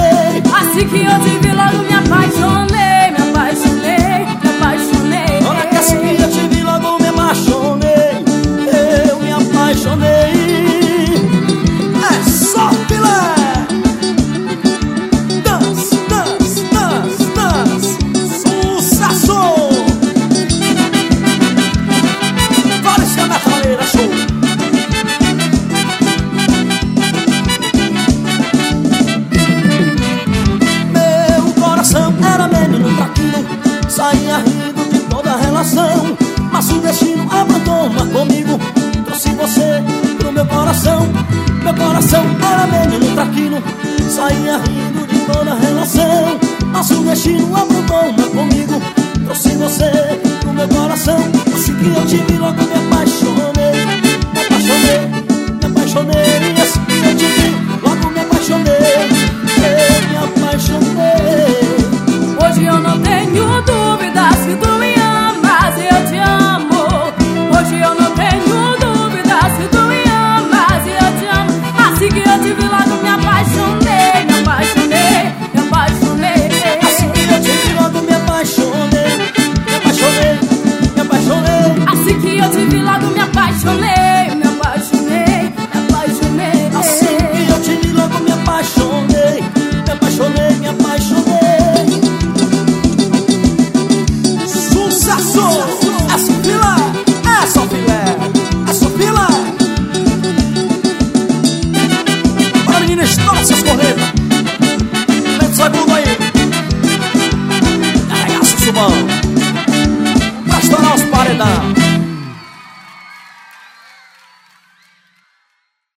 apaixonei. Assim que eu te vi logo me apaixonei, me apaixonei, me apaixonei. Olha que assim que eu te vi logo me apaixonei, eu me apaixonei. É só filé. Dance, dance, dance, dance. Sucesso. Vários Metaleira Show. Era menino traquino, saía rindo de toda a relação. Mas o destino aprontou uma comigo, trouxe você pro meu coração. Meu coração era menino traquino, saía rindo de toda a relação. Mas o destino aprontou uma comigo, trouxe você pro meu coração. Assim que eu te vi logo me apaixonei, me apaixonei, me apaixonei. Assim que eu te vi logo me apaixonei, eu me apaixonei. Hoje eu não tenho dúvidas que tu me amas e eu te amo. Hoje eu não tenho dúvidas que tu me amas e eu te amo. Assim que eu te vi logo me apaixonei, me apaixonei, me apaixonei. Assim que eu te vi logo me apaixonei, me apaixonei, me apaixonei. Assim que eu te vi logo me apaixonei, me apaixonei, me apaixonei. Assim que eu te vi logo me apaixonei, me apaixonei, me apaixonei. Sucesso! É só filé, é só filé, é só filé. Para menina, estoura seus cornetas. Vem do segundo aí. Carregar seu subão pra estourar os paredão.